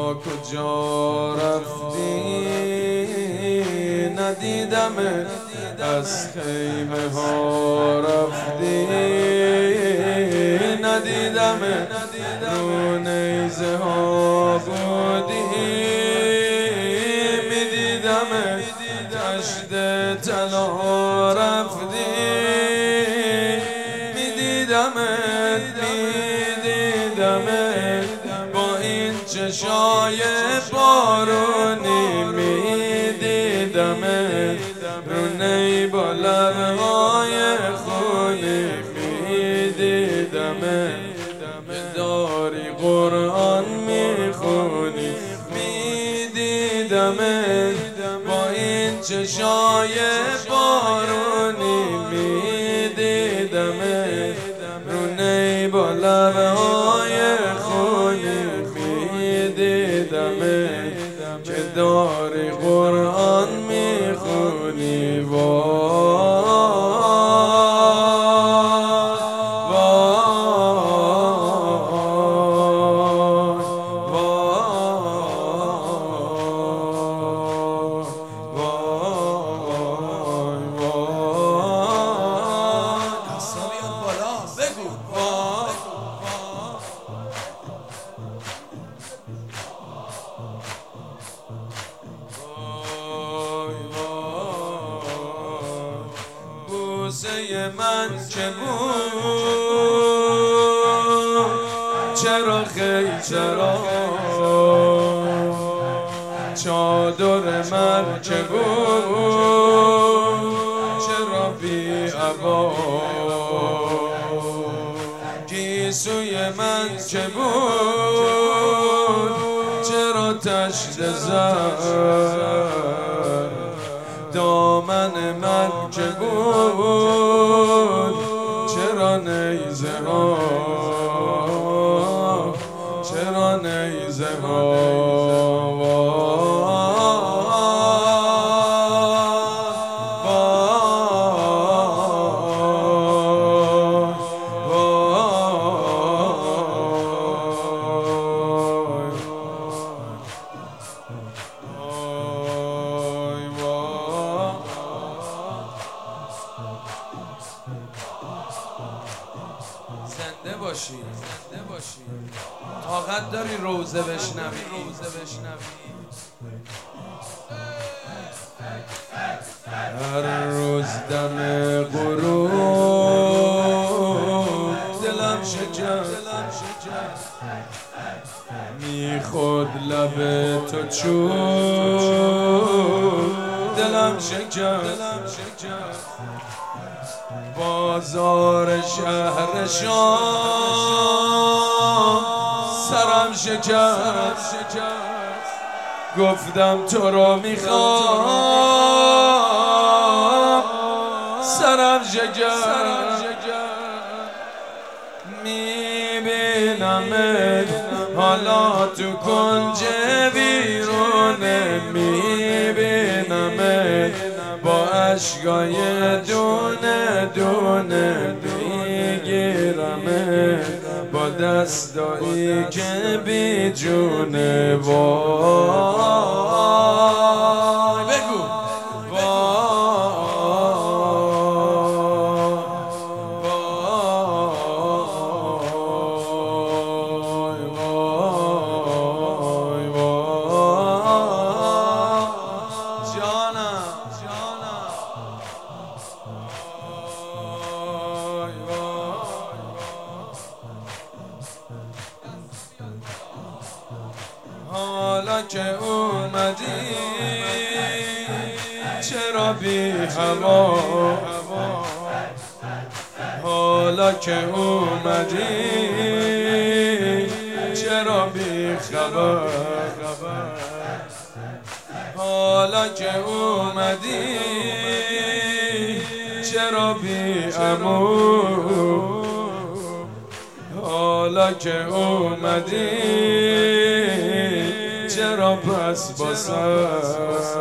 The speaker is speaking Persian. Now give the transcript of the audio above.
کجا رفتی ندیدمت، از خیمه ها رفتی ندیدمت، رو نیزه ها بودی میدیدمت، دشت طلا رفتی میدیدمت با این چشای بارونی میدیدمت، رو نی با لبهای خونی میدیدمت، داری قرآن میخونی میدیدمت، با این چشای بارونی میدیدمت، رو نی با لبهای خونی میدیدمت، که داری قرآن میخونی. بوسه من که بود چرا خیلی چرا، چادر من که بود چرا بی عبا، گیسوی من که بود چرا تشت زد، دامن من که بود چرا نیزه ها، چرا نیزه ها. زنده باشی طاقت داری روزه بشنوی. هر روز دم غروب دلم شکست، میخورد لب تو چوب دلم شکست، بازار شهر شام سرم شکست، گفتم تو رو میخوام سرم شکست، میبینمت حالا تو کنج بیرونه، میبینمت با عشقای دونه دونه، میگیرمت با دستایی که بی جونه. وای بگو حالا که اومدی چرا بی هوا، حالا که اومدی چرا بی خبر، حالا که اومدی چرا بی عمو، حالا که اومدی چرا پس با سر